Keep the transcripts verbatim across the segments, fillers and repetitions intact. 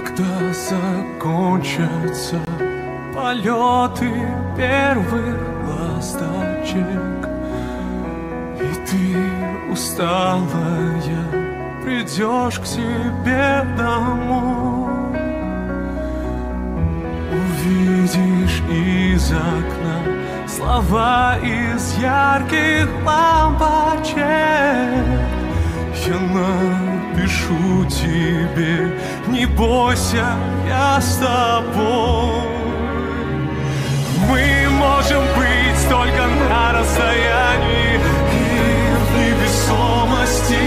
когда закончатся полеты первых ласточек, и ты усталая придешь к себе домой, увидишь из окна слова из ярких лампочек. Я напишу тебе: не бойся, я с тобой. Мы можем быть только на расстоянии и в невесомости.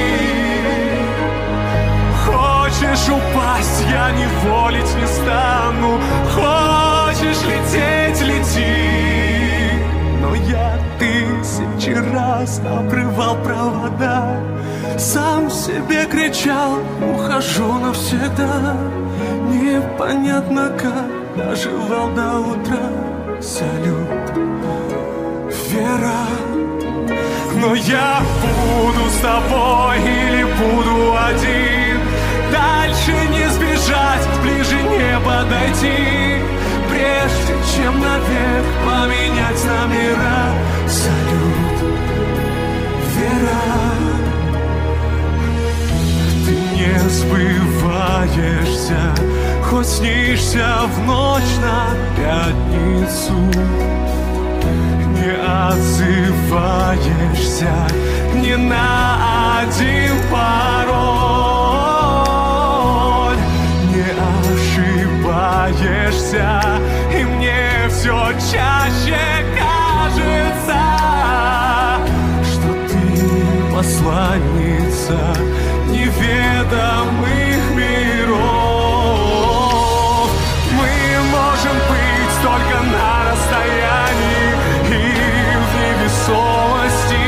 Хочешь упасть, я не волить не стану. Хочешь лететь, лети. Но я тысячи раз обрывал провода, сам себе кричал: ухожу навсегда. Непонятно как доживал до утра. Салют, Вера. Но я буду с тобой или буду один. Дальше не сбежать, ближе не подойти, прежде чем навек поменять номера. Салют, Вера. Ты не сбываешься, хоть снишься в ночь на пятницу. Не отзываешься ни на один пароль, не ошибаешься, и мне все чаще кажется, что ты посланница неведомых миров. Мы можем быть только на расстоянии и в невесомости.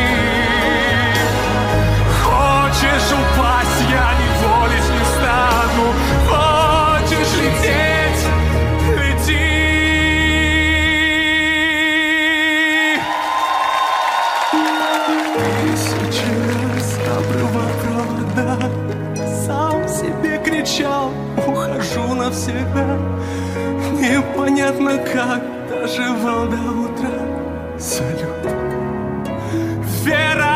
Хочешь упасть, я не волить не стану. Хочешь лететь, лети. Тысячи раз обрывал провода, сам себе кричал: ухожу навсегда. Непонятно как доживал до утра. Салют, Вера.